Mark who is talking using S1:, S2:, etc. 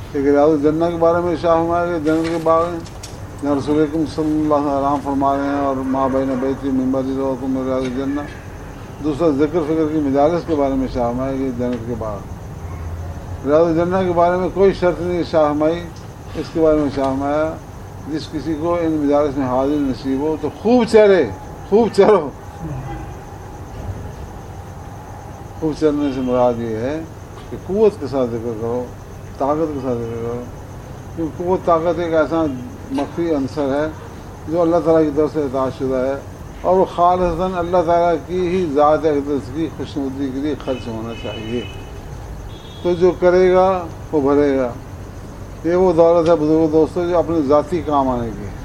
S1: एक रियाज़ुल जन्नह के बारे में इरशाद फरमाया कि जन्नत के बाग हैं जहाँ रसूल सल्लल्लाहु अलैहि वसल्लम फरमा रहे हैं और माँ बैन बैती मिंबरी रौकुम रियाज़ुल जन्नह। दूसरा ज़िक्र फ़िक्र की मजालिस के बारे में इरशाद फरमाया कि जन्नत के बाग। रियाज़ुल जन्नह के बारे में कोई शर्त नहीं इरशाद फरमाई। इसके बारे में इरशाद फरमाया जिस किसी को इन मजालिस में हाजिर नसीब हो तो खूब चरे, खूब चरो। खूब चरने से मुराद ये है कि क़ुव्वत के साथ जिक्र करो, ताकत के साथ जिक्र करो, क्योंकि क़ुव्वत ताकत एक ऐसा मख्फी अंसर है जो अल्लाह ताला की तरफ से अताशुदा है और वो खालिसन अल्लाह ताला की ही ज़ात अक़दस की खुशनुदी के लिए खर्च होना चाहिए। तो जो करेगा वो भरेगा। ये वो दौलत है बुजुर्ग दोस्तों जो अपने ज़ाती काम आने की है।